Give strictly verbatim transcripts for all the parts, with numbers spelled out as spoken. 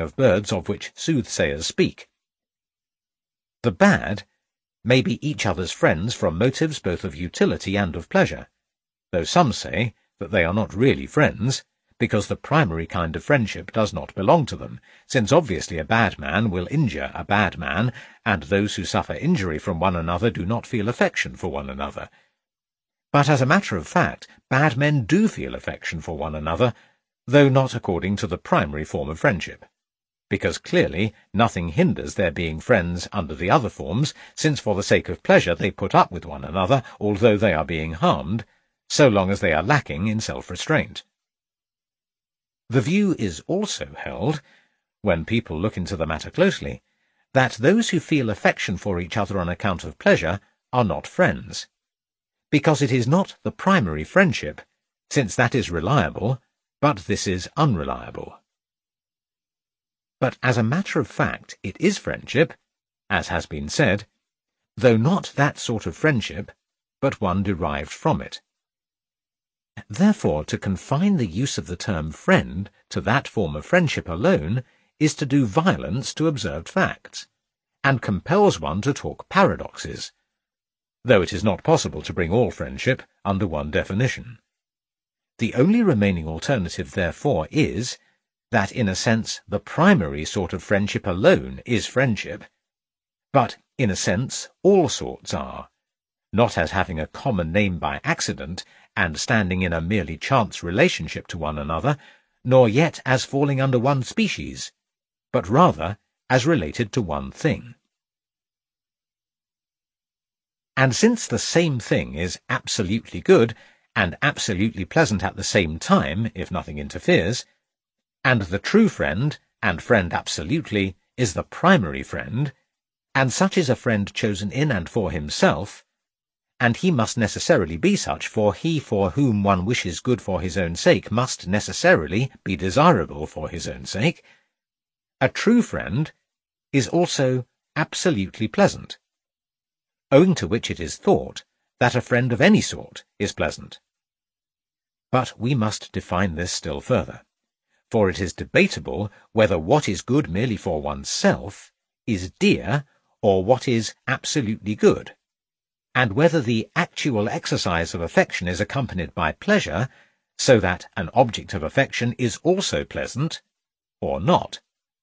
of birds of which soothsayers speak. The bad may be each other's friends from motives both of utility and of pleasure, though some say that they are not really friends, because the primary kind of friendship does not belong to them, since obviously a bad man will injure a bad man, and those who suffer injury from one another do not feel affection for one another. But as a matter of fact, bad men do feel affection for one another, though not according to the primary form of friendship, because clearly nothing hinders their being friends under the other forms, since for the sake of pleasure they put up with one another, although they are being harmed, so long as they are lacking in self-restraint. The view is also held, when people look into the matter closely, that those who feel affection for each other on account of pleasure are not friends, because it is not the primary friendship, since that is reliable, but this is unreliable. But as a matter of fact it is friendship, as has been said, though not that sort of friendship, but one derived from it. Therefore, to confine the use of the term friend to that form of friendship alone is to do violence to observed facts, and compels one to talk paradoxes, though it is not possible to bring all friendship under one definition. The only remaining alternative, therefore, is that in a sense the primary sort of friendship alone is friendship, but in a sense all sorts are, not as having a common name by accident and standing in a merely chance relationship to one another, nor yet as falling under one species, but rather as related to one thing. And since the same thing is absolutely good and absolutely pleasant at the same time, if nothing interferes, and the true friend, and friend absolutely, is the primary friend, and such is a friend chosen in and for himself, and he must necessarily be such, for he for whom one wishes good for his own sake must necessarily be desirable for his own sake, a true friend is also absolutely pleasant, owing to which it is thought that a friend of any sort is pleasant. But we must define this still further, for it is debatable whether what is good merely for oneself is dear or what is absolutely good, and whether the actual exercise of affection is accompanied by pleasure, so that an object of affection is also pleasant, or not.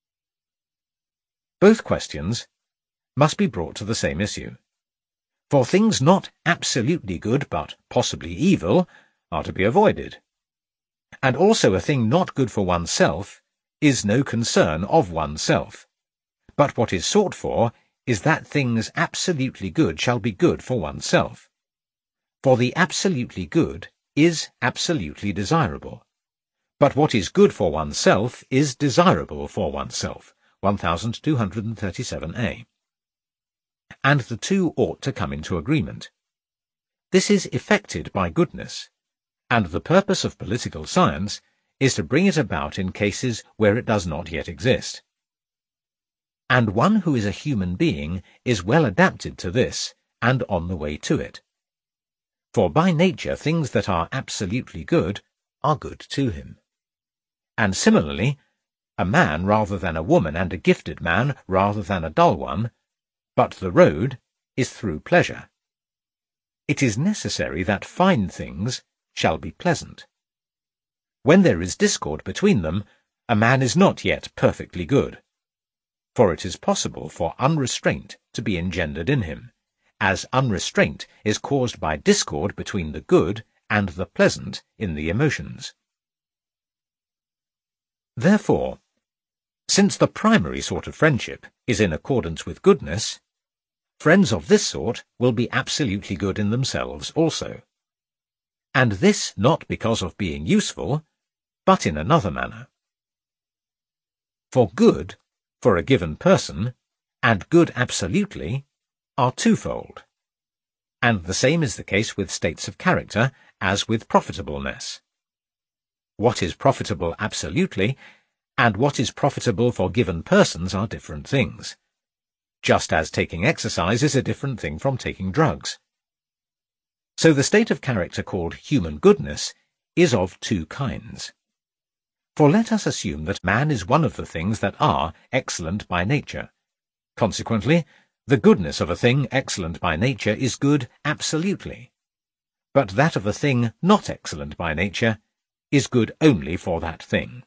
Both questions must be brought to the same issue, for things not absolutely good but possibly evil are to be avoided, and also a thing not good for oneself is no concern of oneself, but what is sought for is that things absolutely good shall be good for oneself. For the absolutely good is absolutely desirable, but what is good for oneself is desirable for oneself, twelve thirty-seven a. And the two ought to come into agreement. This is effected by goodness, and the purpose of political science is to bring it about in cases where it does not yet exist. And one who is a human being is well adapted to this, and on the way to it. For by nature things that are absolutely good are good to him. And similarly, a man rather than a woman, and a gifted man rather than a dull one, but the road is through pleasure. It is necessary that fine things shall be pleasant. When there is discord between them, a man is not yet perfectly good, for it is possible for unrestraint to be engendered in him, as unrestraint is caused by discord between the good and the pleasant in the emotions. Therefore, since the primary sort of friendship is in accordance with goodness, friends of this sort will be absolutely good in themselves also, and this not because of being useful, but in another manner. For good, for a given person, and good absolutely, are twofold, and the same is the case with states of character as with profitableness. What is profitable absolutely, and what is profitable for given persons are different things, just as taking exercise is a different thing from taking drugs. So the state of character called human goodness is of two kinds. For let us assume that man is one of the things that are excellent by nature. Consequently, the goodness of a thing excellent by nature is good absolutely, but that of a thing not excellent by nature is good only for that thing.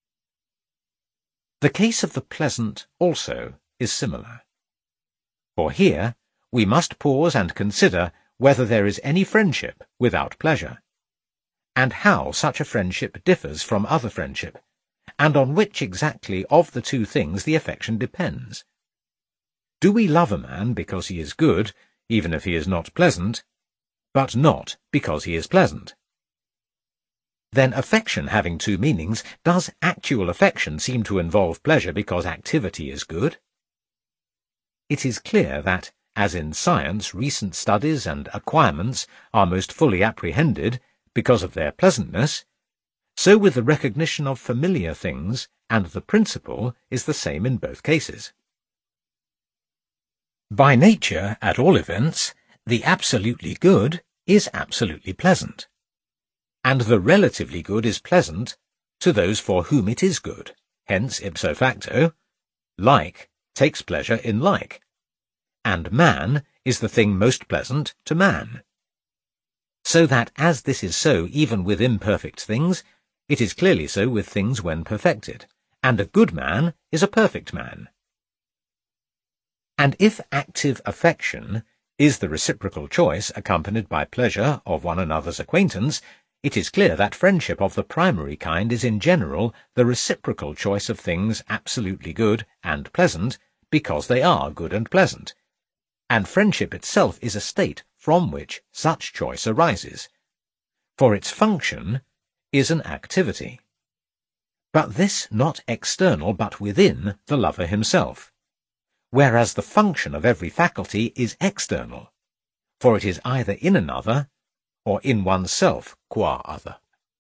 The case of the pleasant also is similar. For here we must pause and consider whether there is any friendship without pleasure, and how such a friendship differs from other friendship, and on which exactly of the two things the affection depends. Do we love a man because he is good, even if he is not pleasant, but not because he is pleasant? Then affection having two meanings, does actual affection seem to involve pleasure because activity is good? It is clear that, as in science recent studies and acquirements are most fully apprehended because of their pleasantness, so with the recognition of familiar things, and the principle is the same in both cases. By nature, at all events, the absolutely good is absolutely pleasant, and the relatively good is pleasant to those for whom it is good. Hence, ipso facto, like takes pleasure in like, and man is the thing most pleasant to man. So that as this is so even with imperfect things, it is clearly so with things when perfected, and a good man is a perfect man. And if active affection is the reciprocal choice accompanied by pleasure of one another's acquaintance, it is clear that friendship of the primary kind is in general the reciprocal choice of things absolutely good and pleasant because they are good and pleasant, and friendship itself is a state from which such choice arises, for its function is an activity. But this not external but within the lover himself, whereas the function of every faculty is external, for it is either in another or in oneself qua other.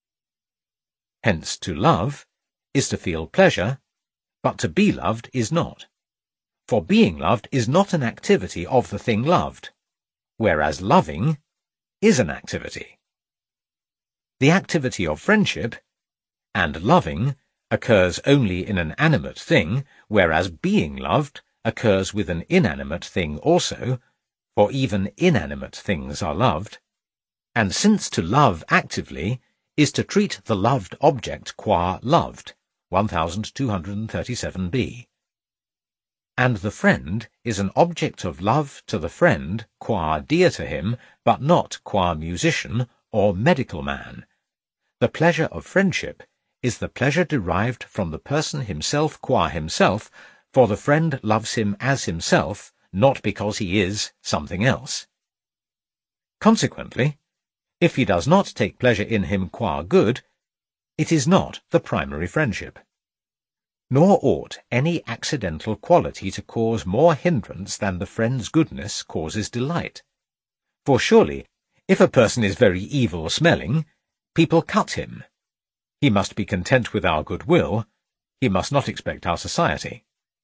Hence to love is to feel pleasure, but to be loved is not, for being loved is not an activity of the thing loved, whereas loving is an activity. The activity of friendship and loving occurs only in an animate thing, whereas being loved occurs with an inanimate thing also, for even inanimate things are loved, and since to love actively is to treat the loved object qua loved, twelve thirty-seven b, and the friend is an object of love to the friend qua dear to him, but not qua musician or medical man. The pleasure of friendship is the pleasure derived from the person himself qua himself, for the friend loves him as himself, not because he is something else. Consequently, if he does not take pleasure in him qua good, it is not the primary friendship. Nor ought any accidental quality to cause more hindrance than the friend's goodness causes delight. For surely, if a person is very evil-smelling, people cut him. He must be content with our goodwill, he must not expect our society.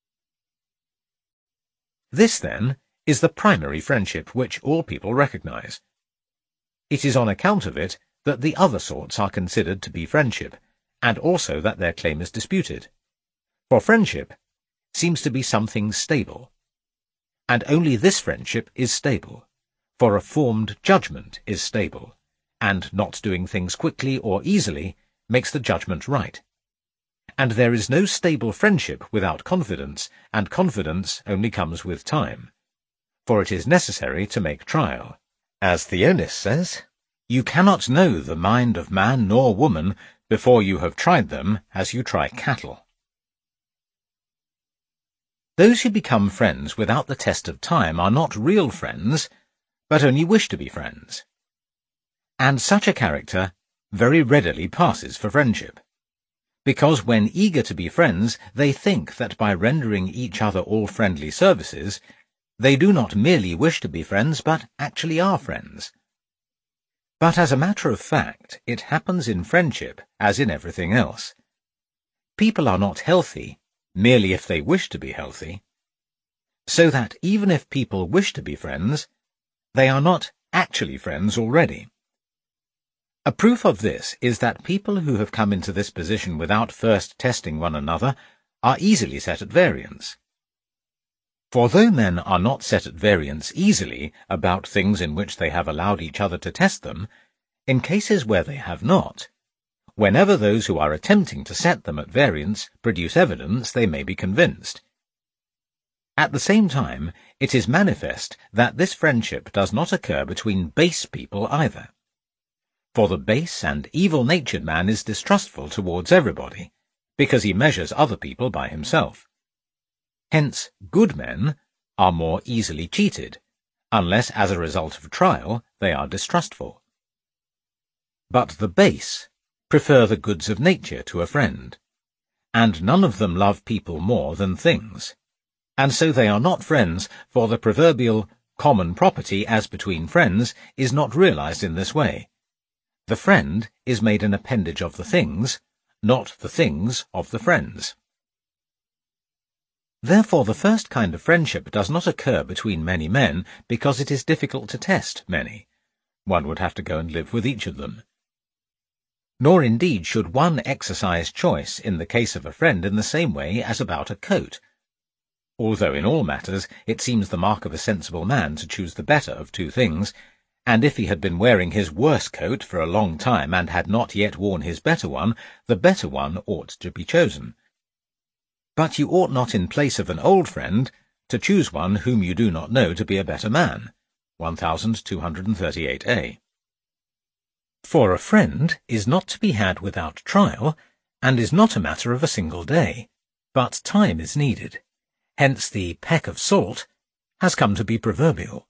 This, then, is the primary friendship which all people recognize. It is on account of it that the other sorts are considered to be friendship, and also that their claim is disputed. For friendship seems to be something stable, and only this friendship is stable, for a formed judgment is stable, and not doing things quickly or easily makes the judgment right. And there is no stable friendship without confidence, and confidence only comes with time, for it is necessary to make trial. As Theonis says, "You cannot know the mind of man nor woman before you have tried them as you try cattle." Those who become friends without the test of time are not real friends, but only wish to be friends. And such a character very readily passes for friendship, because when eager to be friends, they think that by rendering each other all friendly services, they do not merely wish to be friends, but actually are friends. But as a matter of fact, it happens in friendship as in everything else. People are not healthy merely if they wish to be healthy, so that even if people wish to be friends, they are not actually friends already. A proof of this is that people who have come into this position without first testing one another are easily set at variance. For though men are not set at variance easily about things in which they have allowed each other to test them, in cases where they have not, whenever those who are attempting to set them at variance produce evidence, they may be convinced. At the same time, it is manifest that this friendship does not occur between base people either. For the base and evil-natured man is distrustful towards everybody, because he measures other people by himself. Hence, good men are more easily cheated, unless as a result of trial they are distrustful. But the base prefer the goods of nature to a friend, and none of them love people more than things, and so they are not friends, for the proverbial common property as between friends is not realized in this way. The friend is made an appendage of the things, not the things of the friends. Therefore the first kind of friendship does not occur between many men, because it is difficult to test many. One would have to go and live with each of them. Nor indeed should one exercise choice in the case of a friend in the same way as about a coat, although in all matters it seems the mark of a sensible man to choose the better of two things, and if he had been wearing his worse coat for a long time and had not yet worn his better one, the better one ought to be chosen. But you ought not in place of an old friend to choose one whom you do not know to be a better man. twelve thirty-eight a. For a friend is not to be had without trial, and is not a matter of a single day, but time is needed. Hence the peck of salt has come to be proverbial.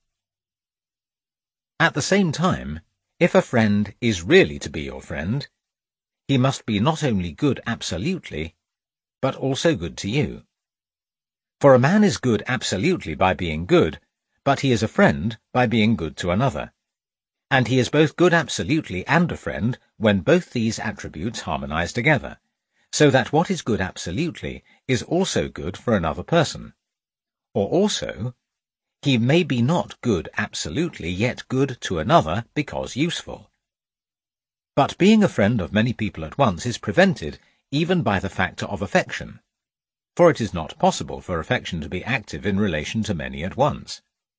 At the same time, if a friend is really to be your friend, he must be not only good absolutely, but also good to you. For a man is good absolutely by being good, but he is a friend by being good to another. And he is both good absolutely and a friend when both these attributes harmonize together, so that what is good absolutely is also good for another person. Or also, he may be not good absolutely, yet good to another because useful. But being a friend of many people at once is prevented even by the factor of affection, for it is not possible for affection to be active in relation to many at once.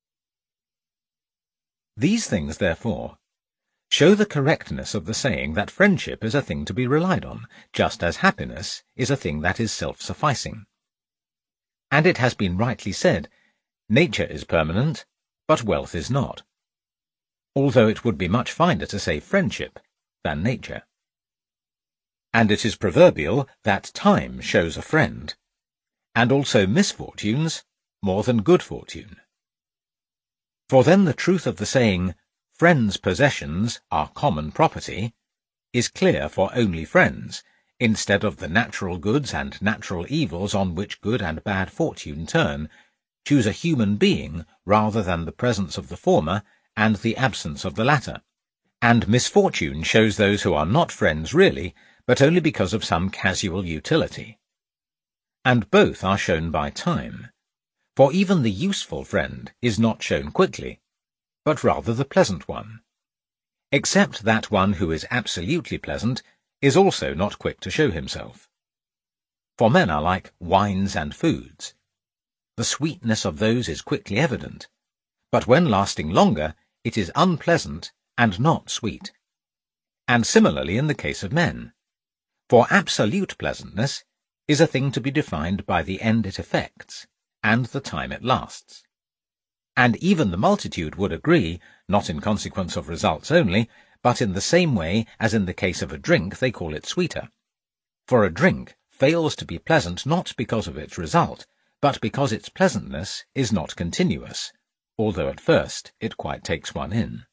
These things, therefore, show the correctness of the saying that friendship is a thing to be relied on, just as happiness is a thing that is self-sufficing. And it has been rightly said, nature is permanent, but wealth is not, although it would be much finer to say friendship than nature. And it is proverbial that time shows a friend, and also misfortunes more than good fortune. For then the truth of the saying, friends' possessions are common property, is clear for only friends, instead of the natural goods and natural evils on which good and bad fortune turn, choose a human being rather than the presence of the former and the absence of the latter. And misfortune shows those who are not friends really, but only because of some casual utility. And both are shown by time. For even the useful friend is not shown quickly, but rather the pleasant one, except that one who is absolutely pleasant is also not quick to show himself. For men are like wines and foods. The sweetness of those is quickly evident, but when lasting longer, it is unpleasant and not sweet. And similarly in the case of men. For absolute pleasantness is a thing to be defined by the end it effects, and the time it lasts. And even the multitude would agree, not in consequence of results only, but in the same way as in the case of a drink they call it sweeter. For a drink fails to be pleasant not because of its result, but because its pleasantness is not continuous, although at first it quite takes one in.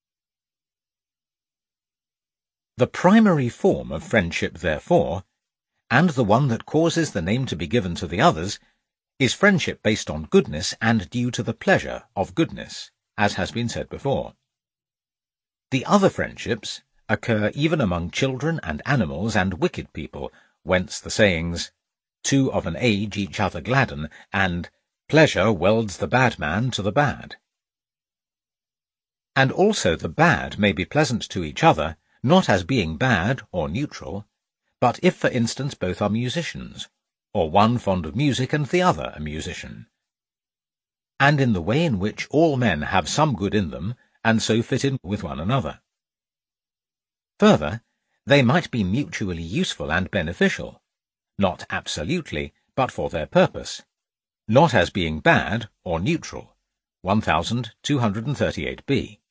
The primary form of friendship, therefore, and the one that causes the name to be given to the others, is friendship based on goodness and due to the pleasure of goodness, as has been said before. The other friendships occur even among children and animals and wicked people, whence the sayings, two of an age each other gladden, and pleasure welds the bad man to the bad. And also the bad may be pleasant to each other, not as being bad or neutral, but if, for instance, both are musicians, or one fond of music and the other a musician, and in the way in which all men have some good in them, and so fit in with one another. Further, they might be mutually useful and beneficial, not absolutely, but for their purpose, not as being bad or neutral. one thousand two hundred thirty-eight b.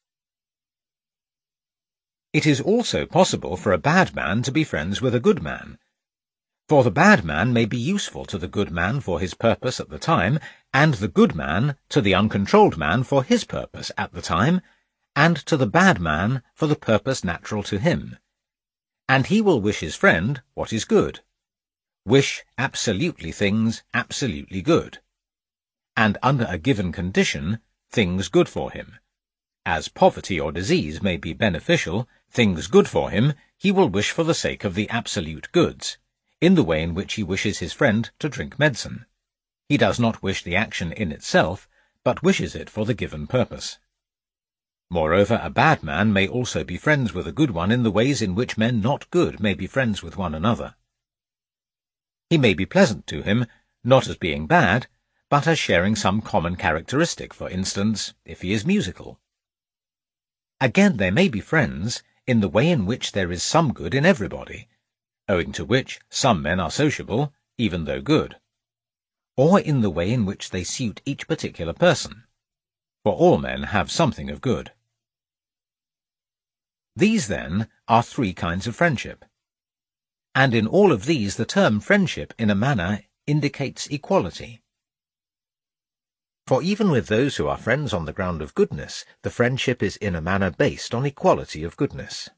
It is also possible for a bad man to be friends with a good man, for the bad man may be useful to the good man for his purpose at the time, and the good man to the uncontrolled man for his purpose at the time, and to the bad man for the purpose natural to him. And he will wish his friend what is good, wish absolutely things absolutely good, and under a given condition things good for him. As poverty or disease may be beneficial, things good for him he will wish for the sake of the absolute goods, in the way in which he wishes his friend to drink medicine. He does not wish the action in itself, but wishes it for the given purpose. Moreover, a bad man may also be friends with a good one in the ways in which men not good may be friends with one another. He may be pleasant to him, not as being bad, but as sharing some common characteristic, for instance, if he is musical. Again, they may be friends in the way in which there is some good in everybody, owing to which some men are sociable, even though good, or in the way in which they suit each particular person, for all men have something of good. These, then, are three kinds of friendship, and in all of these the term friendship in a manner indicates equality. For even with those who are friends on the ground of goodness, the friendship is in a manner based on equality of goodness.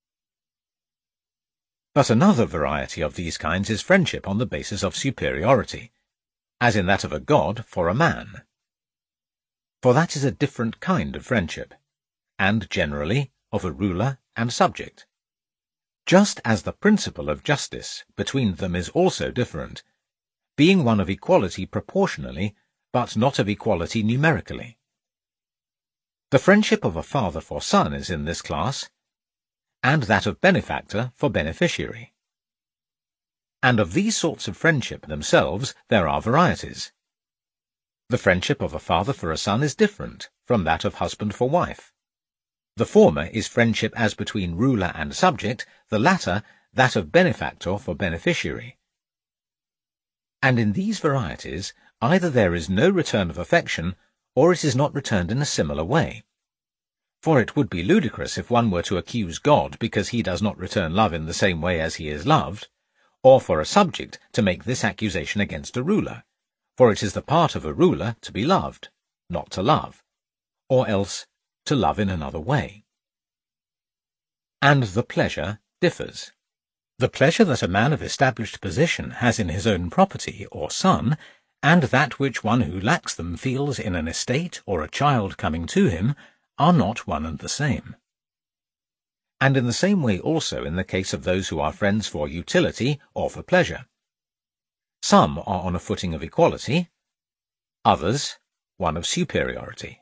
But another variety of these kinds is friendship on the basis of superiority, as in that of a god for a man. For that is a different kind of friendship, and generally of a ruler and subject. Just as the principle of justice between them is also different, being one of equality proportionally, but not of equality numerically. The friendship of a father for son is in this class, and that of benefactor for beneficiary. And of these sorts of friendship themselves there are varieties. The friendship of a father for a son is different from that of husband for wife. The former is friendship as between ruler and subject, the latter that of benefactor for beneficiary. And in these varieties, either there is no return of affection, or it is not returned in a similar way. For it would be ludicrous if one were to accuse God because he does not return love in the same way as he is loved, or for a subject to make this accusation against a ruler, for it is the part of a ruler to be loved, not to love, or else to love in another way. And the pleasure differs. The pleasure that a man of established position has in his own property or son, and that which one who lacks them feels in an estate or a child coming to him, are not one and the same. And in the same way also in the case of those who are friends for utility or for pleasure. Some are on a footing of equality, others one of superiority.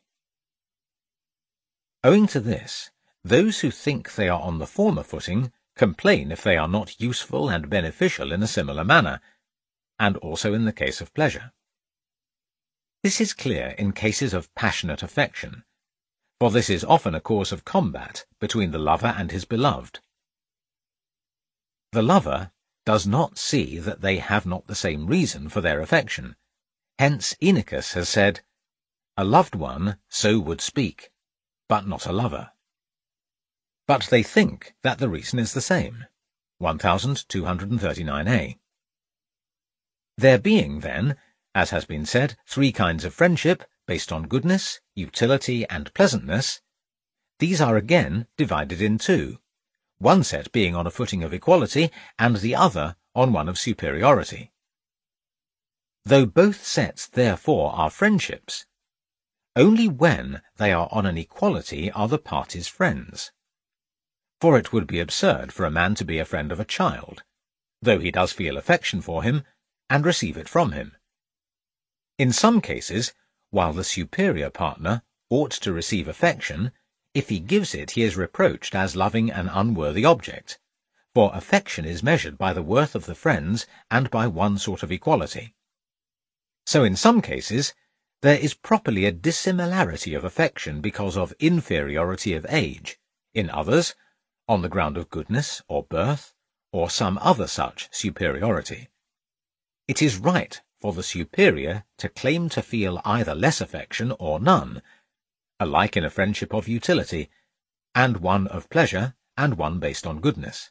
Owing to this, those who think they are on the former footing complain if they are not useful and beneficial in a similar manner, and also in the case of pleasure. This is clear in cases of passionate affection, for this is often a cause of combat between the lover and his beloved. The lover does not see that they have not the same reason for their affection. Hence Inachus has said, "A loved one so would speak, but not a lover." But they think that the reason is the same. one thousand two hundred thirty-nine a. There being, then, as has been said, three kinds of friendship, based on goodness, utility, and pleasantness, these are again divided in two, one set being on a footing of equality, and the other on one of superiority. Though both sets therefore are friendships, only when they are on an equality are the parties friends. For it would be absurd for a man to be a friend of a child, though he does feel affection for him, and receive it from him. In some cases, while the superior partner ought to receive affection, If he gives it, he is reproached as loving an unworthy object, for affection is measured by the worth of the friends and by one sort of equality. So in some cases, there is properly a dissimilarity of affection because of inferiority of age, in others, on the ground of goodness or birth, or some other such superiority. It is right for the superior to claim to feel either less affection or none, alike in a friendship of utility, and one of pleasure, and one based on goodness.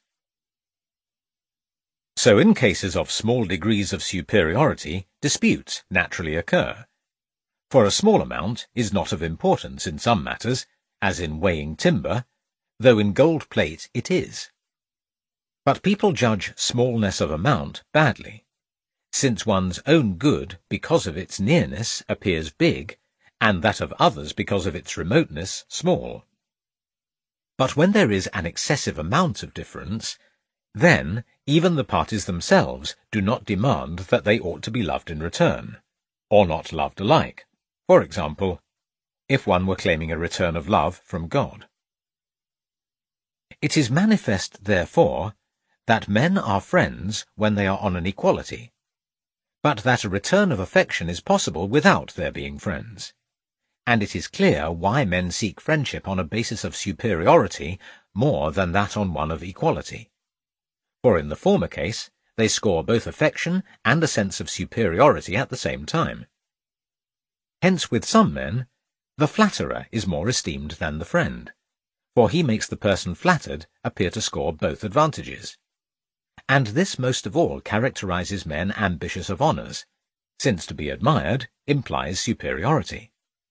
So in cases of small degrees of superiority, disputes naturally occur. For a small amount is not of importance in some matters, as in weighing timber, though in gold plate it is. But people judge smallness of amount badly, since one's own good, because of its nearness, appears big, and that of others, because of its remoteness, small. But when there is an excessive amount of difference, then even the parties themselves do not demand that they ought to be loved in return, or not loved alike. For example, if one were claiming a return of love from God. It is manifest, therefore, that men are friends when they are on an equality, but that a return of affection is possible without their being friends. And it is clear why men seek friendship on a basis of superiority more than that on one of equality. For in the former case, they score both affection and a sense of superiority at the same time. Hence with some men, the flatterer is more esteemed than the friend, for he makes the person flattered appear to score both advantages. And this most of all characterizes men ambitious of honours, since to be admired implies superiority.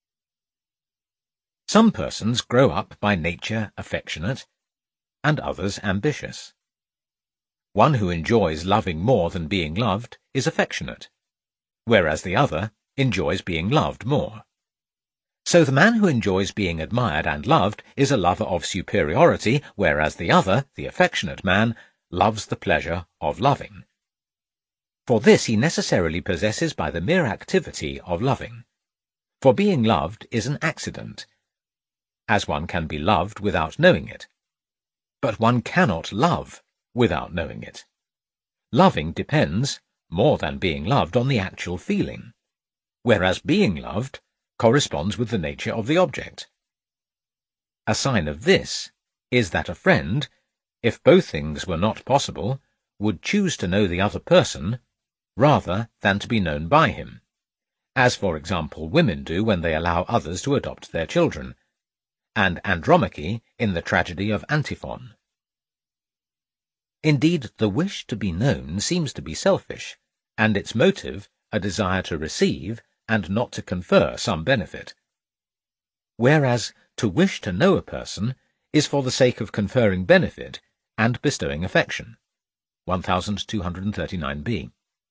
Some persons grow up by nature affectionate, and others ambitious. One who enjoys loving more than being loved is affectionate, whereas the other enjoys being loved more. So the man who enjoys being admired and loved is a lover of superiority, whereas the other, the affectionate man, loves the pleasure of loving. For this he necessarily possesses by the mere activity of loving. For being loved is an accident, as one can be loved without knowing it. But one cannot love without knowing it. Loving depends, more than being loved, on the actual feeling, whereas being loved corresponds with the nature of the object. A sign of this is that a friend, if both things were not possible, would choose to know the other person rather than to be known by him, as for example women do when they allow others to adopt their children, and Andromache in the tragedy of Antiphon. Indeed, the wish to be known seems to be selfish, and its motive a desire to receive and not to confer some benefit. Whereas to wish to know a person is for the sake of conferring benefit and bestowing affection. twelve thirty-nine b.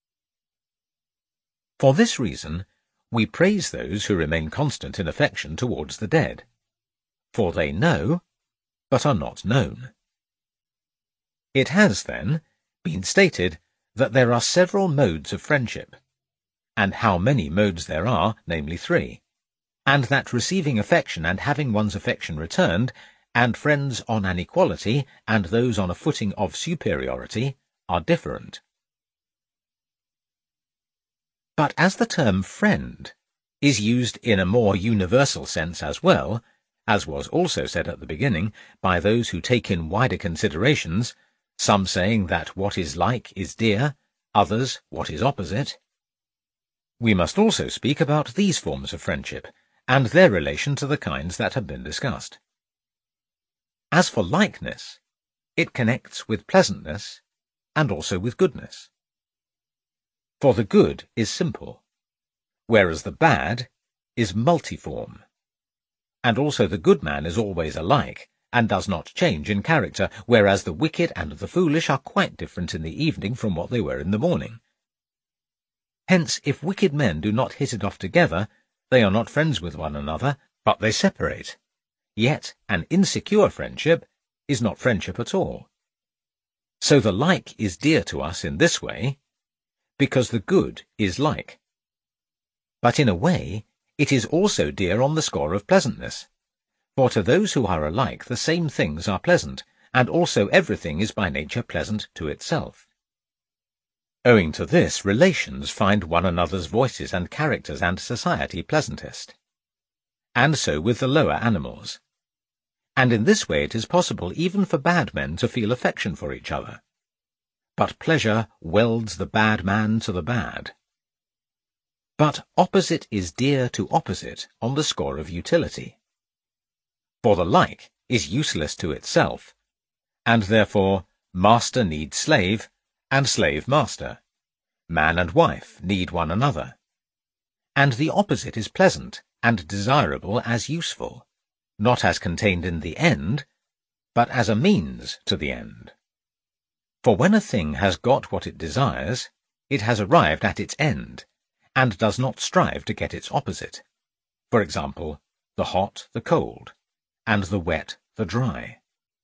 For this reason, we praise those who remain constant in affection towards the dead, for they know, but are not known. It has, then, been stated that there are several modes of friendship, and how many modes there are, namely three, and that receiving affection and having one's affection returned, and friends on an equality and those on a footing of superiority, are different. But as the term friend is used in a more universal sense as well, as was also said at the beginning, by those who take in wider considerations, some saying that what is like is dear, others what is opposite, we must also speak about these forms of friendship, and their relation to the kinds that have been discussed. As for likeness, it connects with pleasantness, and also with goodness. For the good is simple, whereas the bad is multiform, and also the good man is always alike, and does not change in character, whereas the wicked and the foolish are quite different in the evening from what they were in the morning. Hence, if wicked men do not hit it off together, they are not friends with one another, but they separate. Yet an insecure friendship is not friendship at all. So the like is dear to us in this way, because the good is like. But in a way, it is also dear on the score of pleasantness, For to those who are alike the same things are pleasant, and also everything is by nature pleasant to itself. Owing to this, relations find one another's voices and characters and society pleasantest. And so with the lower animals. And in this way it is possible even for bad men to feel affection for each other. But pleasure welds the bad man to the bad. But opposite is dear to opposite on the score of utility. For the like is useless to itself, and therefore master needs slave, and slave master. Man and wife need one another. And the opposite is pleasant and desirable as useful, not as contained in the end, but as a means to the end. For when a thing has got what it desires, it has arrived at its end, and does not strive to get its opposite. For example, the hot, the cold, and the wet, the dry.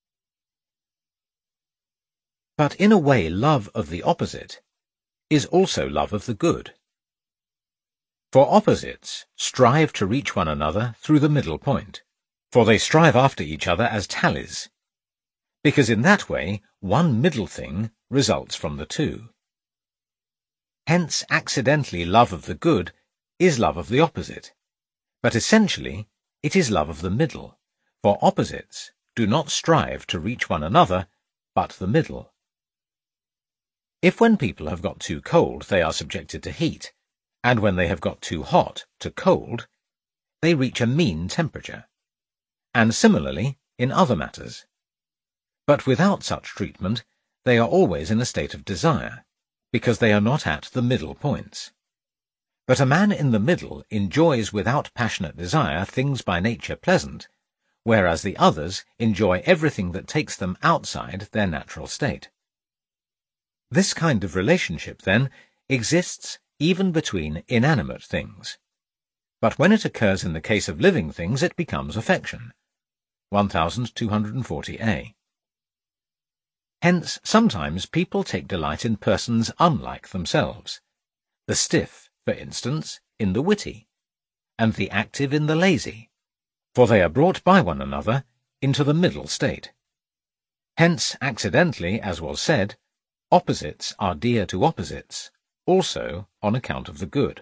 But in a way love of the opposite is also love of the good. For opposites strive to reach one another through the middle point, for they strive after each other as tallies, because in that way one middle thing results from the two. Hence accidentally love of the good is love of the opposite, but essentially it is love of the middle, for opposites do not strive to reach one another, but the middle. If when people have got too cold they are subjected to heat, and when they have got too hot to cold, they reach a mean temperature, and similarly in other matters. But without such treatment they are always in a state of desire, because they are not at the middle points. But a man in the middle enjoys without passionate desire things by nature pleasant, whereas the others enjoy everything that takes them outside their natural state. This kind of relationship, then, exists even between inanimate things. But when it occurs in the case of living things, it becomes affection. twelve forty A. Hence, sometimes people take delight in persons unlike themselves, the stiff, for instance, in the witty, and the active in the lazy, for they are brought by one another into the middle state. Hence, accidentally, as was said, opposites are dear to opposites, also on account of the good.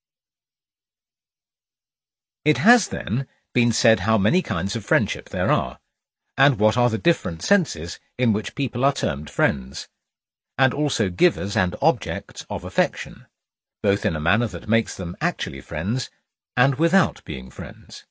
It has, then, been said how many kinds of friendship there are, and what are the different senses in which people are termed friends, and also givers and objects of affection, both in a manner that makes them actually friends, and without being friends.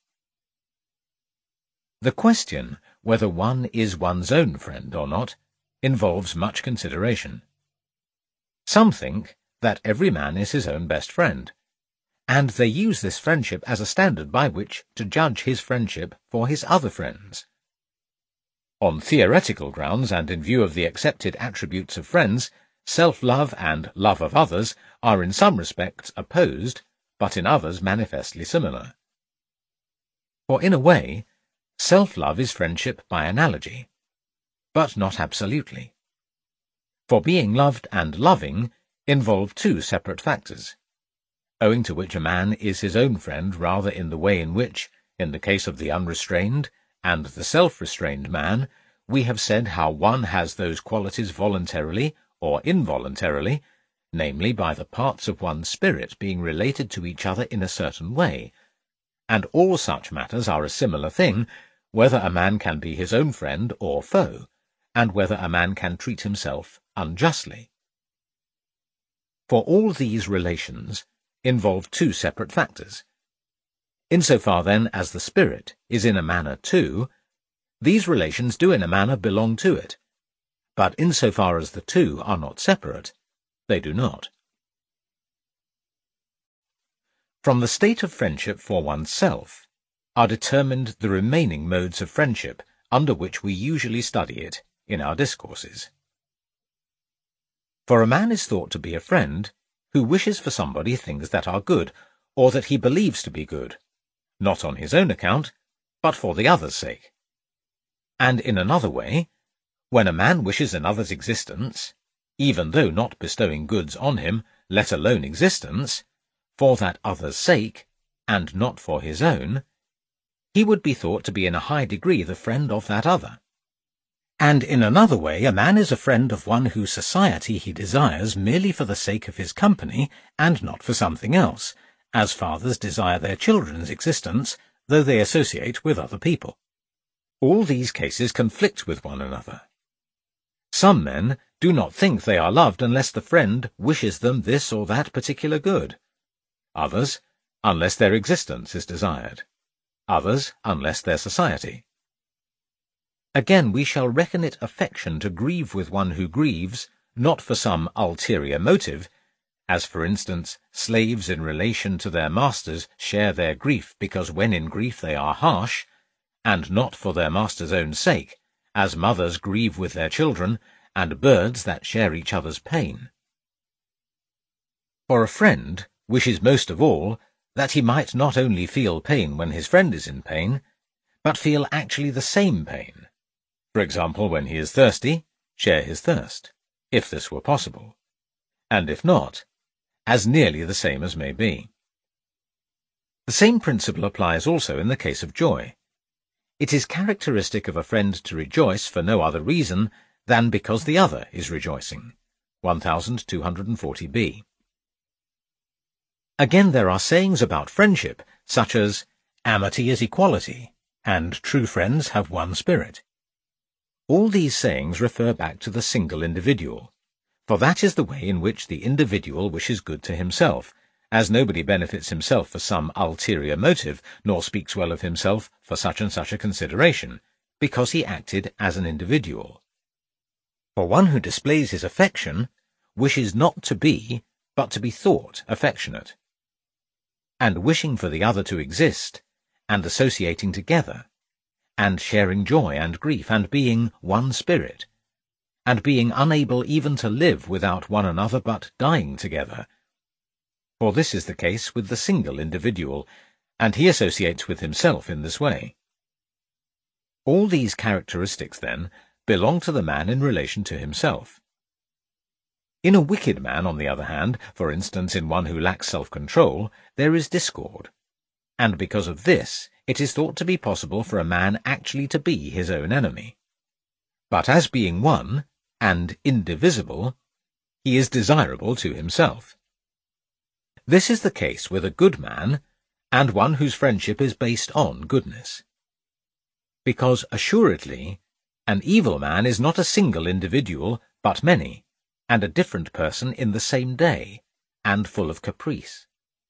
The question whether one is one's own friend or not involves much consideration. Some think that every man is his own best friend, and they use this friendship as a standard by which to judge his friendship for his other friends. On theoretical grounds and in view of the accepted attributes of friends, self-love and love of others are in some respects opposed, but in others manifestly similar. For in a way, self-love is friendship by analogy, but not absolutely. For being loved and loving involve two separate factors, owing to which a man is his own friend rather in the way in which, in the case of the unrestrained and the self-restrained man, we have said how one has those qualities voluntarily or involuntarily, namely by the parts of one's spirit being related to each other in a certain way, and all such matters are a similar thing, whether a man can be his own friend or foe, and whether a man can treat himself unjustly. For all these relations involve two separate factors. Insofar, then, as the spirit is in a manner two, these relations do in a manner belong to it, but insofar as the two are not separate, they do not. From the state of friendship for oneself are determined the remaining modes of friendship under which we usually study it in our discourses. For a man is thought to be a friend who wishes for somebody things that are good, or that he believes to be good, not on his own account, but for the other's sake. And in another way, when a man wishes another's existence, even though not bestowing goods on him, let alone existence, for that other's sake, and not for his own, he would be thought to be in a high degree the friend of that other. And in another way, a man is a friend of one whose society he desires merely for the sake of his company, and not for something else, as fathers desire their children's existence, though they associate with other people. All these cases conflict with one another. Some men do not think they are loved unless the friend wishes them this or that particular good. Others, unless their existence is desired. Others, unless their society. Again, we shall reckon it affection to grieve with one who grieves, not for some ulterior motive, as for instance, slaves in relation to their masters share their grief because when in grief they are harsh, and not for their master's own sake, as mothers grieve with their children, and birds that share each other's pain. For a friend wishes most of all that he might not only feel pain when his friend is in pain, but feel actually the same pain. For example, when he is thirsty, share his thirst, if this were possible, and if not, as nearly the same as may be. The same principle applies also in the case of joy. It is characteristic of a friend to rejoice for no other reason than because the other is rejoicing. twelve forty b. Again, there are sayings about friendship, such as, amity is equality, and true friends have one spirit. All these sayings refer back to the single individual, for that is the way in which the individual wishes good to himself, as nobody benefits himself for some ulterior motive, nor speaks well of himself for such and such a consideration, because he acted as an individual. For one who displays his affection wishes not to be, but to be thought affectionate, and wishing for the other to exist, and associating together, and sharing joy and grief, and being one spirit, and being unable even to live without one another but dying together. For this is the case with the single individual, and he associates with himself in this way. All these characteristics, then, belong to the man in relation to himself. In a wicked man, on the other hand, for instance in one who lacks self-control, there is discord, and because of this it is thought to be possible for a man actually to be his own enemy. But as being one, and indivisible, he is desirable to himself. This is the case with a good man, and one whose friendship is based on goodness. Because, assuredly, an evil man is not a single individual, but many, and a different person in the same day, and full of caprice.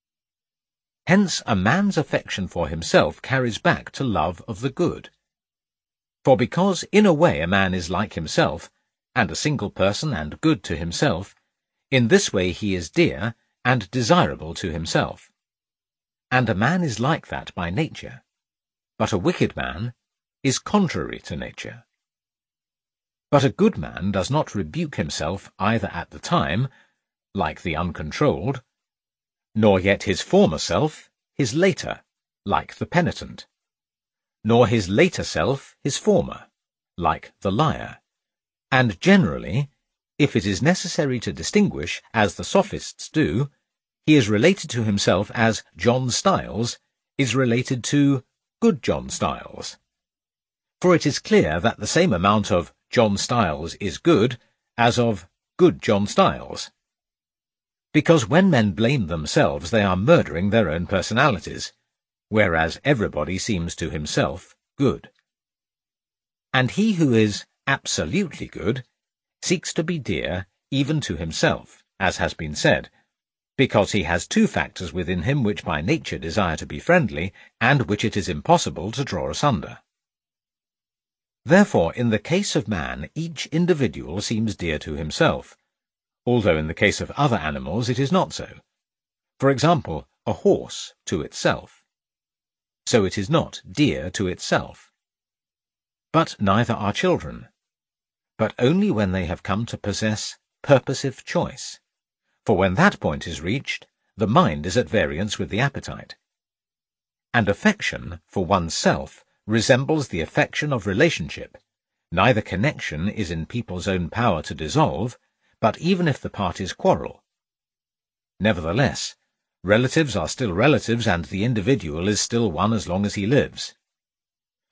Hence a man's affection for himself carries back to love of the good. For because in a way a man is like himself, and a single person and good to himself, in this way he is dear and desirable to himself. And a man is like that by nature, but a wicked man is contrary to nature. But a good man does not rebuke himself either at the time, like the uncontrolled, nor yet his former self, his later, like the penitent, nor his later self, his former, like the liar. And generally, if it is necessary to distinguish, as the sophists do, he is related to himself as John Stiles is related to good John Stiles. For it is clear that the same amount of John Stiles is good as of good John Stiles. Because when men blame themselves, they are murdering their own personalities, whereas everybody seems to himself good. And he who is absolutely good seeks to be dear even to himself, as has been said, because he has two factors within him which by nature desire to be friendly, and which it is impossible to draw asunder. Therefore, in the case of man, each individual seems dear to himself, although in the case of other animals it is not so. For example, a horse to itself. So it is not dear to itself. But neither are children, but only when they have come to possess purposive choice, for when that point is reached, the mind is at variance with the appetite. And affection for oneself resembles the affection of relationship. Neither connection is in people's own power to dissolve, but even if the parties quarrel. Nevertheless, relatives are still relatives, and the individual is still one as long as he lives.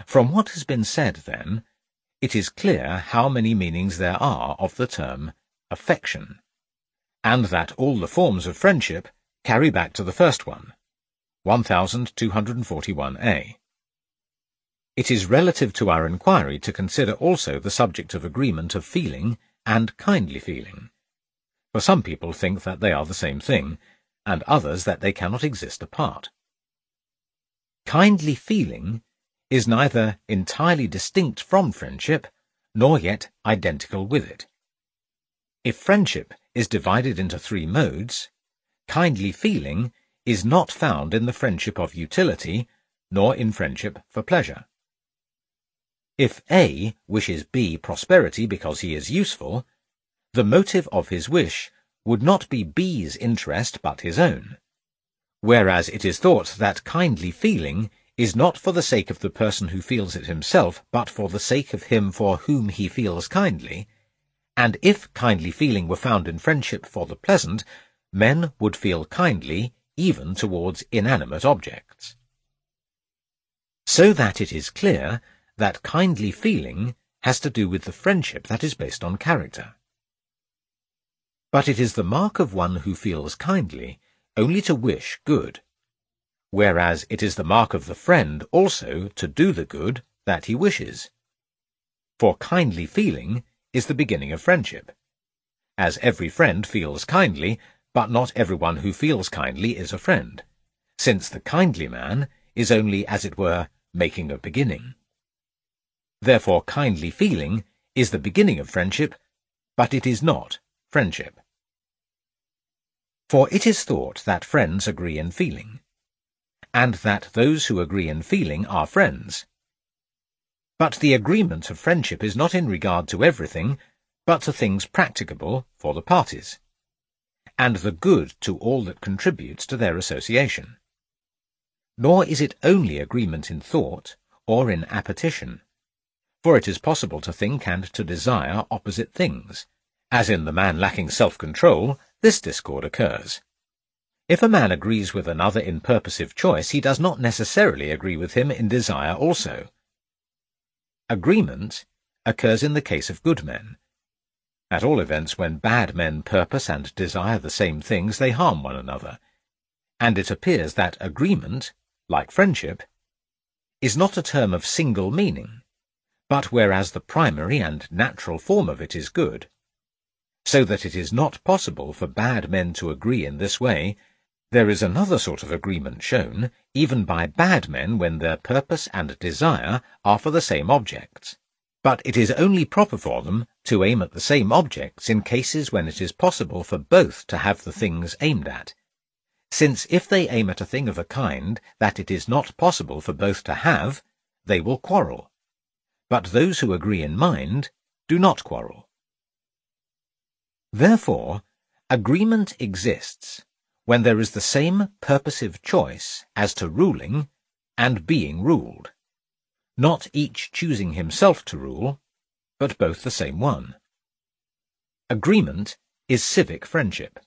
From what has been said, then, it is clear how many meanings there are of the term affection, and that all the forms of friendship carry back to the first one, one thousand two hundred forty-one A. It is relative to our inquiry to consider also the subject of agreement of feeling and kindly feeling, for some people think that they are the same thing, and others that they cannot exist apart. Kindly feeling is neither entirely distinct from friendship, nor yet identical with it. If friendship is divided into three modes, kindly feeling is not found in the friendship of utility, nor in friendship for pleasure. If A wishes B prosperity because he is useful, the motive of his wish would not be B's interest but his own, whereas it is thought that kindly feeling is not for the sake of the person who feels it himself, but for the sake of him for whom he feels kindly, and if kindly feeling were found in friendship for the pleasant, men would feel kindly even towards inanimate objects. So that it is clear that kindly feeling has to do with the friendship that is based on character. But it is the mark of one who feels kindly only to wish good, whereas it is the mark of the friend also to do the good that he wishes. For kindly feeling is the beginning of friendship, as every friend feels kindly, but not everyone who feels kindly is a friend, since the kindly man is only, as it were, making a beginning. Therefore kindly feeling is the beginning of friendship, but it is not friendship. For it is thought that friends agree in feeling, and that those who agree in feeling are friends. But the agreement of friendship is not in regard to everything, but to things practicable for the parties, and the good to all that contributes to their association. Nor is it only agreement in thought or in appetition, for it is possible to think and to desire opposite things. As in the man lacking self-control, this discord occurs. If a man agrees with another in purposive choice, he does not necessarily agree with him in desire also. Agreement occurs in the case of good men. At all events, when bad men purpose and desire the same things, they harm one another, and it appears that agreement, like friendship, is not a term of single meaning, but whereas the primary and natural form of it is good, so that it is not possible for bad men to agree in this way, there is another sort of agreement shown, even by bad men when their purpose and desire are for the same objects. But it is only proper for them to aim at the same objects in cases when it is possible for both to have the things aimed at, since if they aim at a thing of a kind that it is not possible for both to have, they will quarrel. But those who agree in mind do not quarrel. Therefore, agreement exists when there is the same purposive choice as to ruling and being ruled, not each choosing himself to rule, but both the same one. Agreement is civic friendship.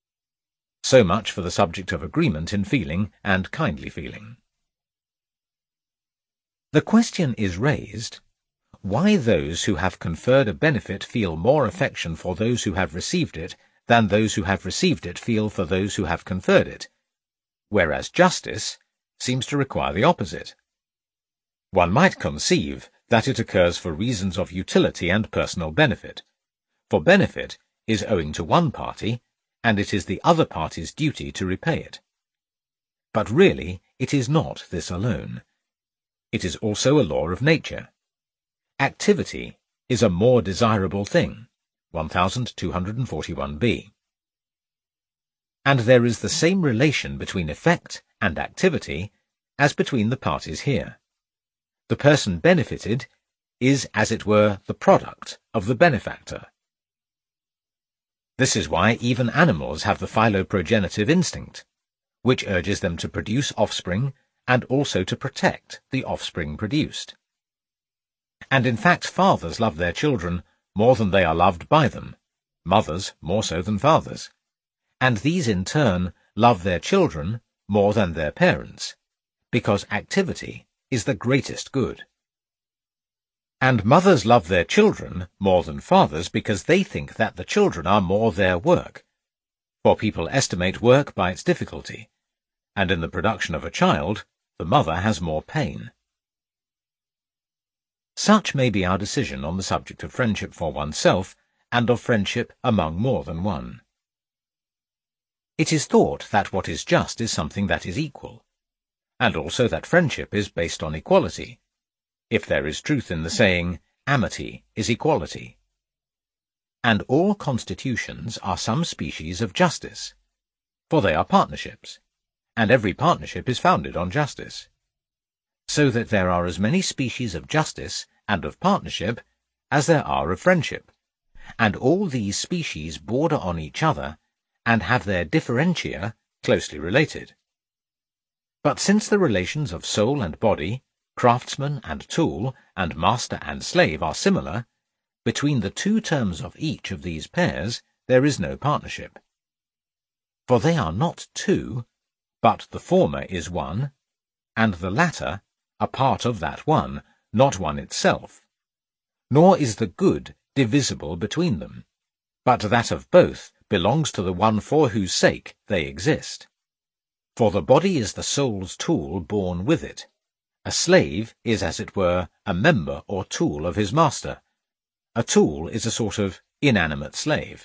So much for the subject of agreement in feeling and kindly feeling. The question is raised, why those who have conferred a benefit feel more affection for those who have received it than those who have received it feel for those who have conferred it, whereas justice seems to require the opposite. One might conceive that it occurs for reasons of utility and personal benefit, for benefit is owing to one party, and it is the other party's duty to repay it. But really it is not this alone. It is also a law of nature. Activity is a more desirable thing, one thousand two hundred forty-one B. And there is the same relation between effect and activity as between the parties here. The person benefited is, as it were, the product of the benefactor. This is why even animals have the philoprogenitive instinct, which urges them to produce offspring and also to protect the offspring produced. And in fact fathers love their children more than they are loved by them, mothers more so than fathers, and these in turn love their children more than their parents, because activity is the greatest good. And mothers love their children more than fathers because they think that the children are more their work. For people estimate work by its difficulty, and in the production of a child, the mother has more pain. Such may be our decision on the subject of friendship for oneself and of friendship among more than one. It is thought that what is just is something that is equal, and also that friendship is based on equality, if there is truth in the saying, amity is equality. And all constitutions are some species of justice, for they are partnerships, and every partnership is founded on justice. So that there are as many species of justice and of partnership as there are of friendship, and all these species border on each other and have their differentia closely related. But since the relations of soul and body, craftsman and tool, and master and slave are similar, between the two terms of each of these pairs there is no partnership. For they are not two, but the former is one, and the latter a part of that one, not one itself. Nor is the good divisible between them, but that of both belongs to the one for whose sake they exist. For the body is the soul's tool born with it. A slave is, as it were, a member or tool of his master. A tool is a sort of inanimate slave.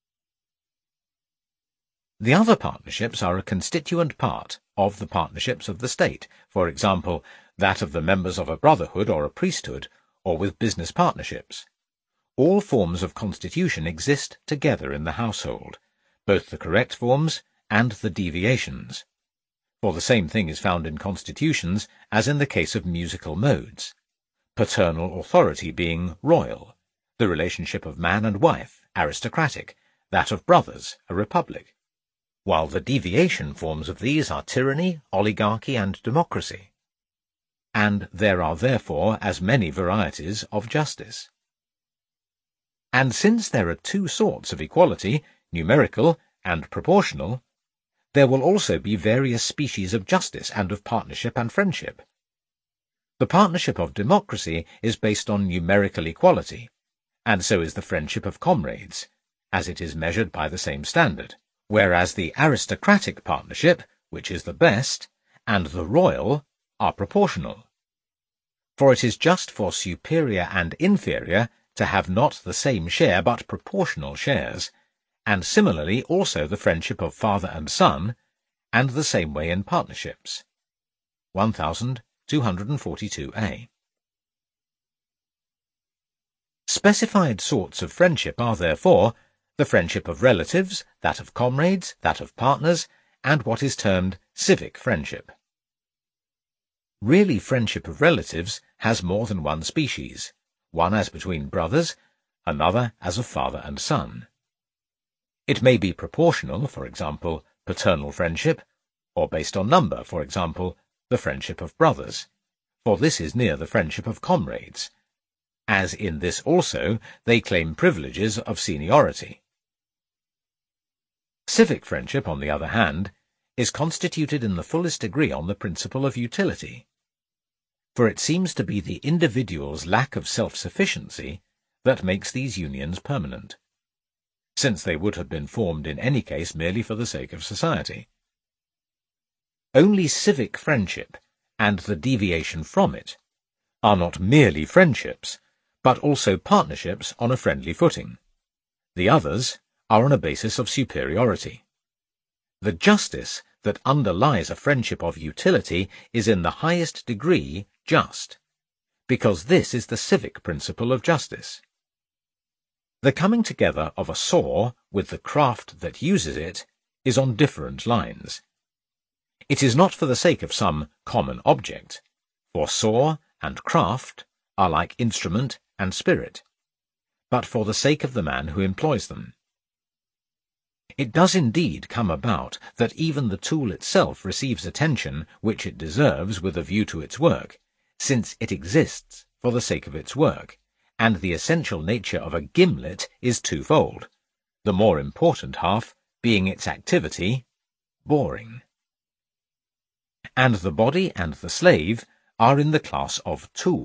The other partnerships are a constituent part of the partnerships of the state, for example, that of the members of a brotherhood or a priesthood, or with business partnerships. All forms of constitution exist together in the household, both the correct forms and the deviations. For the same thing is found in constitutions as in the case of musical modes, paternal authority being royal, the relationship of man and wife aristocratic, that of brothers a republic, while the deviation forms of these are tyranny, oligarchy, and democracy. And there are therefore as many varieties of justice. And since there are two sorts of equality, numerical and proportional, there will also be various species of justice and of partnership and friendship. The partnership of democracy is based on numerical equality, and so is the friendship of comrades, as it is measured by the same standard, whereas the aristocratic partnership, which is the best, and the royal are proportional. For it is just for superior and inferior to have not the same share but proportional shares, and similarly also the friendship of father and son, and the same way in partnerships. one thousand two hundred forty-two A. Specified sorts of friendship are therefore the friendship of relatives, that of comrades, that of partners, and what is termed civic friendship. Really, friendship of relatives has more than one species, one as between brothers, another as of father and son. It may be proportional, for example, paternal friendship, or based on number, for example, the friendship of brothers, for this is near the friendship of comrades, as in this also they claim privileges of seniority. Civic friendship, on the other hand, is constituted in the fullest degree on the principle of utility, for it seems to be the individual's lack of self-sufficiency that makes these unions permanent, since they would have been formed in any case merely for the sake of society. Only civic friendship, and the deviation from it, are not merely friendships, but also partnerships on a friendly footing. The others are on a basis of superiority. The justice that underlies a friendship of utility is in the highest degree just, because this is the civic principle of justice. The coming together of a saw with the craft that uses it is on different lines. It is not for the sake of some common object, for saw and craft are like instrument and spirit, but for the sake of the man who employs them. It does indeed come about that even the tool itself receives attention which it deserves with a view to its work, since it exists for the sake of its work, and the essential nature of a gimlet is twofold, the more important half being its activity, boring. And the body and the slave are in the class of tool,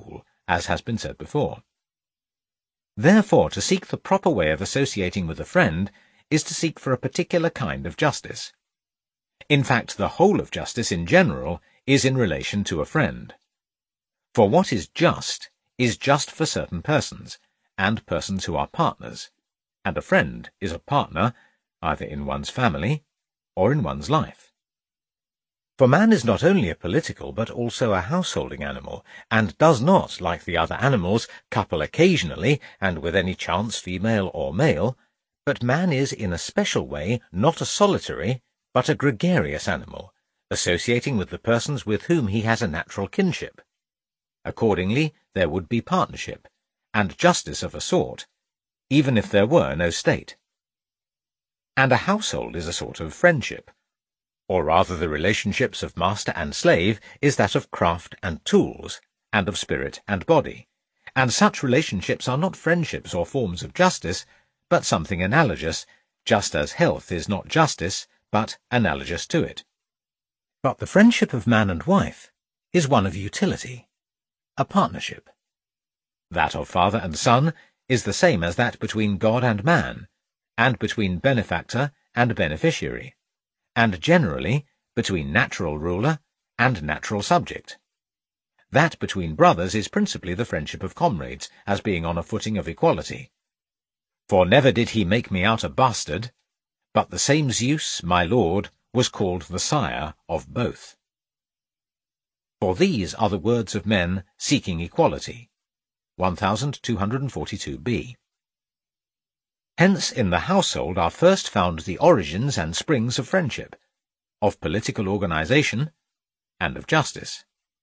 as has been said before. Therefore, to seek the proper way of associating with a friend is to seek for a particular kind of justice. In fact, the whole of justice in general is in relation to a friend. For what is just is just for certain persons, and persons who are partners, and a friend is a partner either in one's family or in one's life. For man is not only a political but also a householding animal, and does not, like the other animals, couple occasionally and with any chance female or male, but man is in a special way not a solitary but a gregarious animal, associating with the persons with whom he has a natural kinship. Accordingly, there would be partnership, and justice of a sort, even if there were no state. And a household is a sort of friendship, or rather the relationships of master and slave is that of craft and tools, and of spirit and body, and such relationships are not friendships or forms of justice, but something analogous, just as health is not justice, but analogous to it. But the friendship of man and wife is one of utility, a partnership. That of father and son is the same as that between God and man, and between benefactor and beneficiary, and generally between natural ruler and natural subject. That between brothers is principally the friendship of comrades, as being on a footing of equality. For never did he make me out a bastard, but the same Zeus, my lord, was called the sire of both. For these are the words of men seeking equality. twelve forty-two b. Hence in the household are first found the origins and springs of friendship, of political organization, and of justice.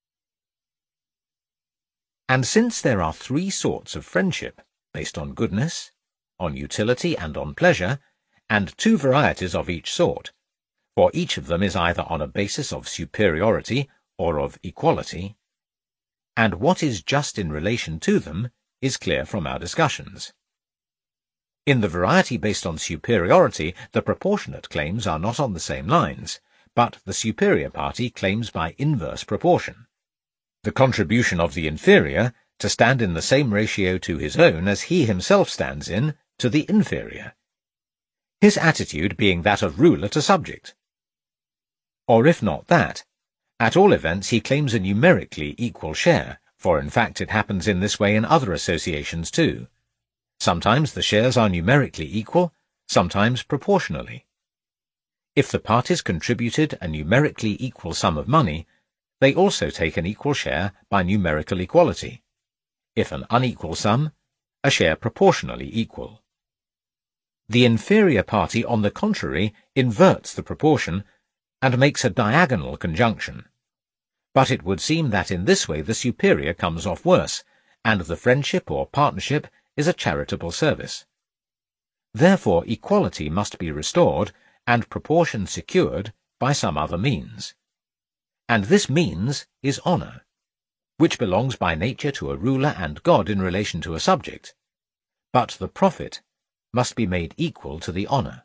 And since there are three sorts of friendship, based on goodness, on utility and on pleasure, and two varieties of each sort, for each of them is either on a basis of superiority or of equality, and what is just in relation to them is clear from our discussions. In the variety based on superiority, the proportionate claims are not on the same lines, but the superior party claims by inverse proportion, the contribution of the inferior to stand in the same ratio to his own as he himself stands in to the inferior, his attitude being that of ruler to subject. Or if not that, at all events he claims a numerically equal share, for in fact it happens in this way in other associations too. Sometimes the shares are numerically equal, sometimes proportionally. If the parties contributed a numerically equal sum of money, they also take an equal share by numerical equality. If an unequal sum, a share proportionally equal. The inferior party, on the contrary, inverts the proportion and makes a diagonal conjunction. But it would seem that in this way the superior comes off worse, and the friendship or partnership is a charitable service. Therefore equality must be restored, and proportion secured by some other means. And this means is honour, which belongs by nature to a ruler and God in relation to a subject, but the profit must be made equal to the honour.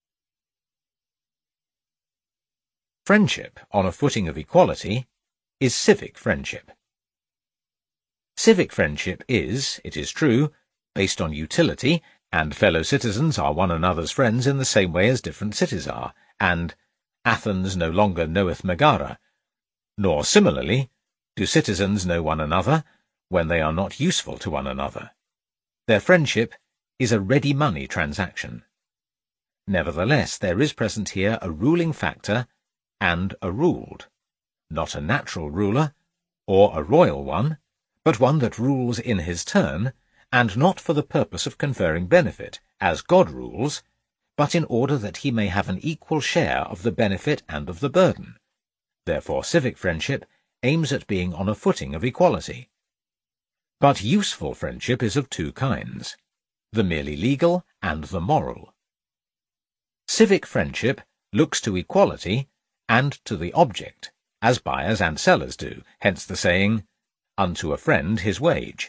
Friendship on a footing of equality is civic friendship. Civic friendship is, it is true, based on utility, and fellow citizens are one another's friends in the same way as different cities are, and Athens no longer knoweth Megara, nor similarly do citizens know one another when they are not useful to one another. Their friendship is a ready money transaction. Nevertheless, there is present here a ruling factor and a ruled, not a natural ruler or a royal one, but one that rules in his turn, and not for the purpose of conferring benefit, as God rules, but in order that he may have an equal share of the benefit and of the burden. Therefore civic friendship aims at being on a footing of equality. But useful friendship is of two kinds, the merely legal and the moral. Civic friendship looks to equality and to the object, as buyers and sellers do, hence the saying, unto a friend his wage.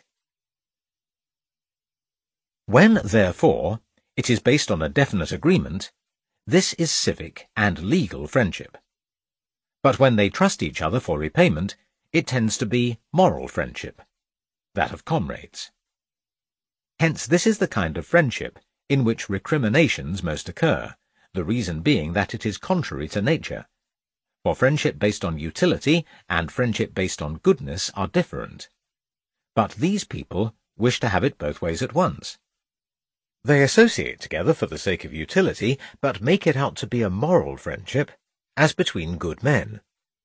When, therefore, it is based on a definite agreement, this is civic and legal friendship. But when they trust each other for repayment, it tends to be moral friendship. that of comrades. Hence this is the kind of friendship in which recriminations most occur, the reason being that it is contrary to nature. For friendship based on utility and friendship based on goodness are different. But these people wish to have it both ways at once. They associate together for the sake of utility, but make it out to be a moral friendship, as between good men.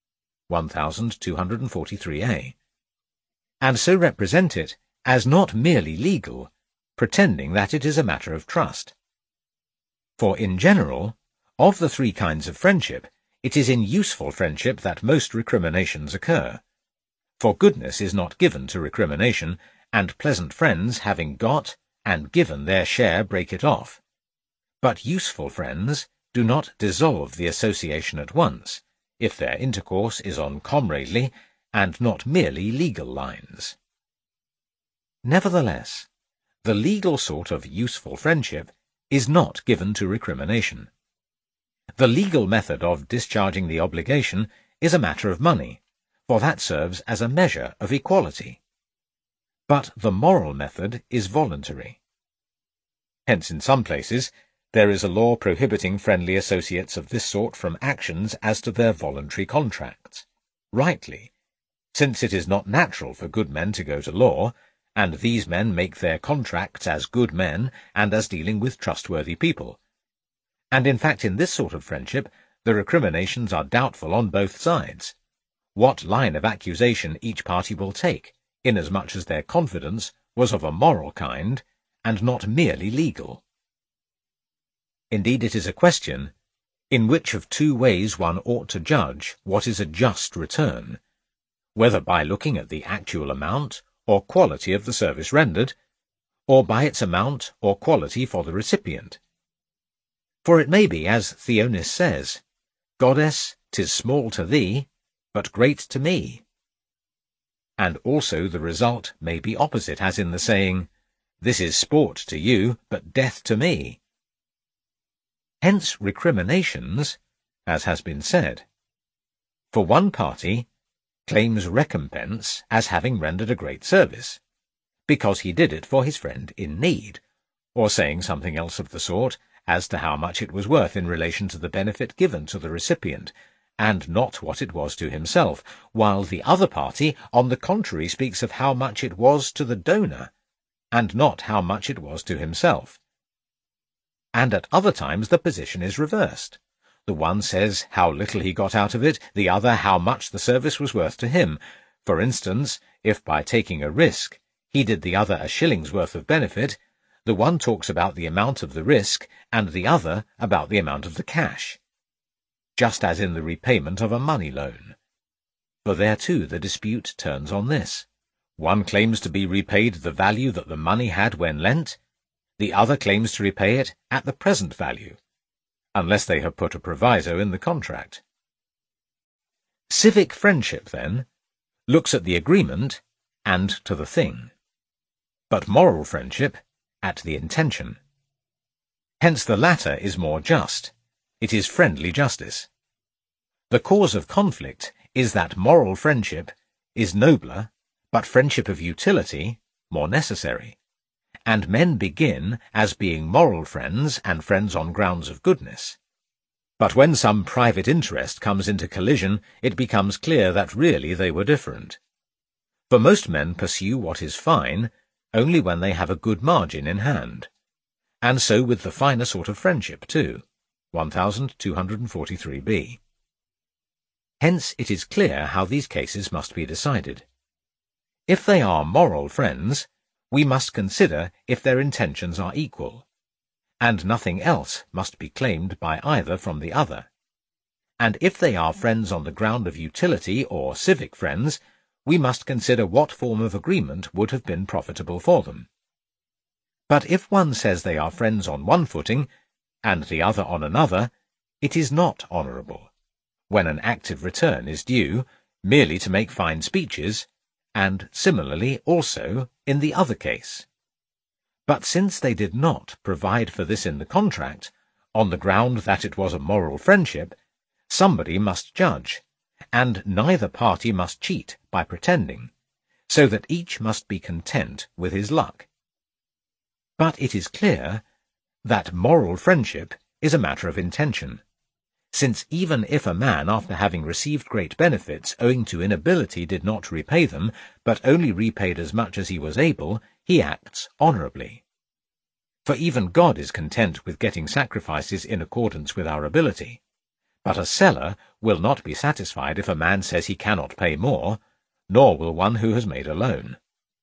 twelve forty-three a. And so represent it as not merely legal, pretending that it is a matter of trust. For in general, of the three kinds of friendship, it is in useful friendship that most recriminations occur. For goodness is not given to recrimination, and pleasant friends, having got and given their share, break it off. But useful friends do not dissolve the association at once, if their intercourse is on comradely and not merely legal lines. Nevertheless, the legal sort of useful friendship is not given to recrimination. The legal method of discharging the obligation is a matter of money, for that serves as a measure of equality. But the moral method is voluntary. Hence in some places there is a law prohibiting friendly associates of this sort from actions as to their voluntary contracts, rightly, since it is not natural for good men to go to law, and these men make their contracts as good men and as dealing with trustworthy people. And in fact in this sort of friendship the recriminations are doubtful on both sides, what line of accusation each party will take, inasmuch as their confidence was of a moral kind, and not merely legal. Indeed, it is a question in which of two ways one ought to judge what is a just return, whether by looking at the actual amount or quality of the service rendered, or by its amount or quality for the recipient. For it may be, as Theonis says, Goddess, 'tis small to thee, but great to me. And also the result may be opposite, as in the saying, This is sport to you, but death to me. Hence recriminations, as has been said, for one party claims recompense as having rendered a great service, because he did it for his friend in need, or saying something else of the sort, as to how much it was worth in relation to the benefit given to the recipient, and not what it was to himself, while the other party, on the contrary, speaks of how much it was to the donor, and not how much it was to himself. And at other times the position is reversed. The one says how little he got out of it, the other how much the service was worth to him. For instance, if by taking a risk he did the other a shilling's worth of benefit, the one talks about the amount of the risk, and the other about the amount of the cash, just as in the repayment of a money loan. For there too the dispute turns on this. One claims to be repaid the value that the money had when lent, the other claims to repay it at the present value, unless they have put a proviso in the contract. Civic friendship, then, looks at the agreement and to the thing, but moral friendship at the intention. Hence the latter is more just. It is friendly justice. The cause of conflict is that moral friendship is nobler, but friendship of utility more necessary, and men begin as being moral friends and friends on grounds of goodness. But when some private interest comes into collision, it becomes clear that really they were different. For most men pursue what is fine only when they have a good margin in hand, and so with the finer sort of friendship too. twelve forty-three b. Hence it is clear how these cases must be decided. If they are moral friends, we must consider if their intentions are equal, and nothing else must be claimed by either from the other. And if they are friends on the ground of utility or civic friends, we must consider what form of agreement would have been profitable for them. But if one says they are friends on one footing, and the other on another, it is not honourable, when an active return is due, merely to make fine speeches, and similarly also in the other case. But since they did not provide for this in the contract, on the ground that it was a moral friendship, somebody must judge, and neither party must cheat by pretending, so that each must be content with his luck. But it is clear that moral friendship is a matter of intention, since even if a man, after having received great benefits owing to inability, did not repay them, but only repaid as much as he was able, he acts honourably. For even God is content with getting sacrifices in accordance with our ability. But a seller will not be satisfied if a man says he cannot pay more, nor will one who has made a loan.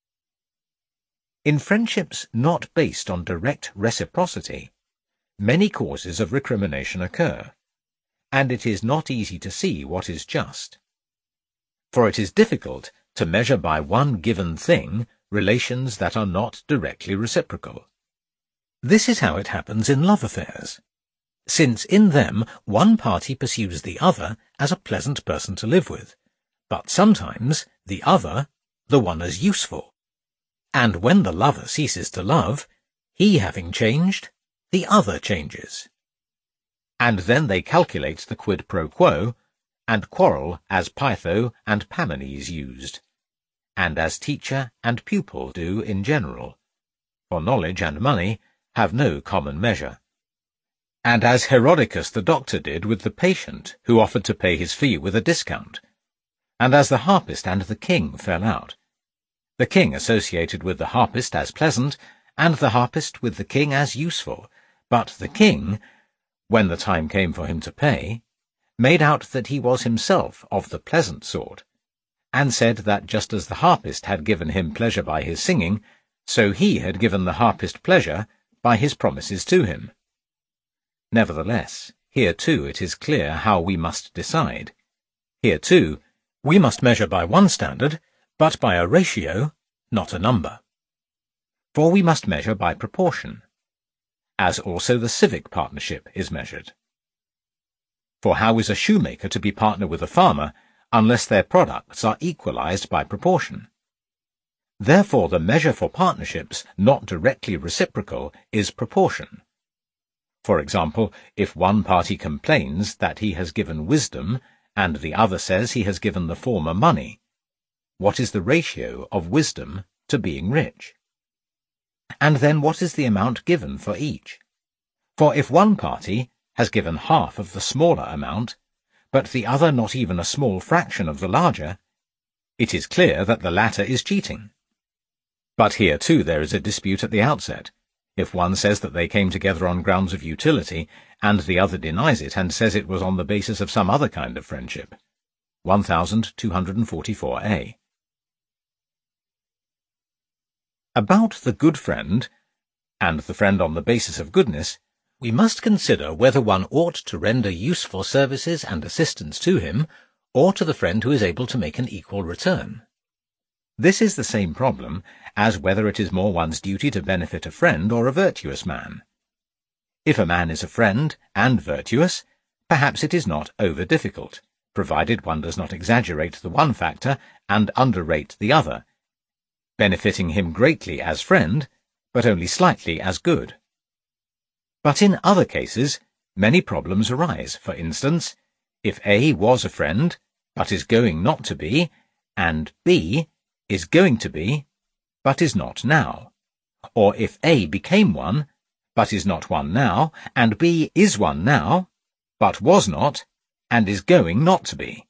In friendships not based on direct reciprocity, many causes of recrimination occur, and it is not easy to see what is just. For it is difficult to measure by one given thing relations that are not directly reciprocal. This is how it happens in love affairs, since in them one party pursues the other as a pleasant person to live with, but sometimes the other the one as useful. And when the lover ceases to love, he having changed, the other changes. And then they calculate the quid pro quo, and quarrel as Pytho and Pamenes used, and as teacher and pupil do in general, for knowledge and money have no common measure, and as Herodicus the doctor did with the patient who offered to pay his fee with a discount, and as the harpist and the king fell out, the king associated with the harpist as pleasant, and the harpist with the king as useful, but the king, when the time came for him to pay, made out that he was himself of the pleasant sort, and said that just as the harpist had given him pleasure by his singing, so he had given the harpist pleasure by his promises to him. Nevertheless, here too it is clear how we must decide. Here too we must measure by one standard, but by a ratio, not a number. For we must measure by proportion, as also the civic partnership is measured. For how is a shoemaker to be partner with a farmer unless their products are equalized by proportion? Therefore the measure for partnerships not directly reciprocal is proportion. For example, if one party complains that he has given wisdom, and the other says he has given the former money, what is the ratio of wisdom to being rich? And then what is the amount given for each? For if one party has given half of the smaller amount, but the other not even a small fraction of the larger, it is clear that the latter is cheating. But here too there is a dispute at the outset. If one says that they came together on grounds of utility, and the other denies it and says it was on the basis of some other kind of friendship. one thousand two hundred forty-four A. About the good friend, and the friend on the basis of goodness, we must consider whether one ought to render useful services and assistance to him, or to the friend who is able to make an equal return. This is the same problem as whether it is more one's duty to benefit a friend or a virtuous man. If a man is a friend and virtuous, perhaps it is not over-difficult, provided one does not exaggerate the one factor and underrate the other, benefiting him greatly as friend, but only slightly as good. But in other cases, many problems arise. For instance, if A was a friend, but is going not to be, and B is going to be, but is not now. Or if A became one, but is not one now, and B is one now, but was not, and is going not to be.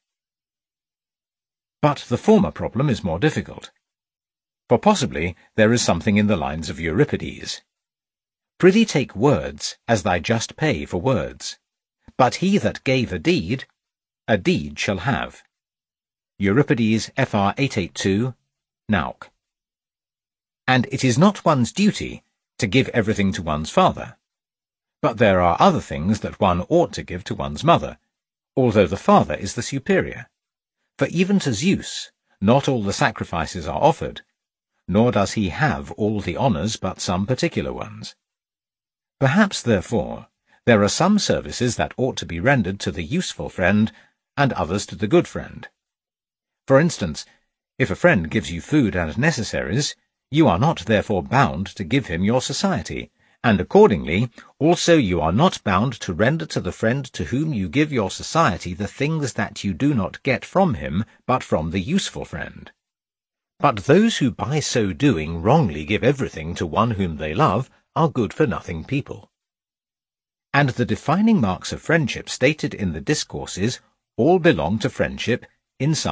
But the former problem is more difficult. For possibly there is something in the lines of Euripides. Prithee take words as thy just pay for words, but he that gave a deed, a deed shall have. Euripides F R eight eighty-two, Nauk. And it is not one's duty to give everything to one's father, but there are other things that one ought to give to one's mother, although the father is the superior. For even to Zeus not all the sacrifices are offered, nor does he have all the honours but some particular ones. Perhaps, therefore, there are some services that ought to be rendered to the useful friend, and others to the good friend. For instance, if a friend gives you food and necessaries, you are not therefore bound to give him your society, and accordingly also you are not bound to render to the friend to whom you give your society the things that you do not get from him, but from the useful friend. But those who by so doing wrongly give everything to one whom they love are good-for-nothing people. And the defining marks of friendship stated in the discourses all belong to friendship in some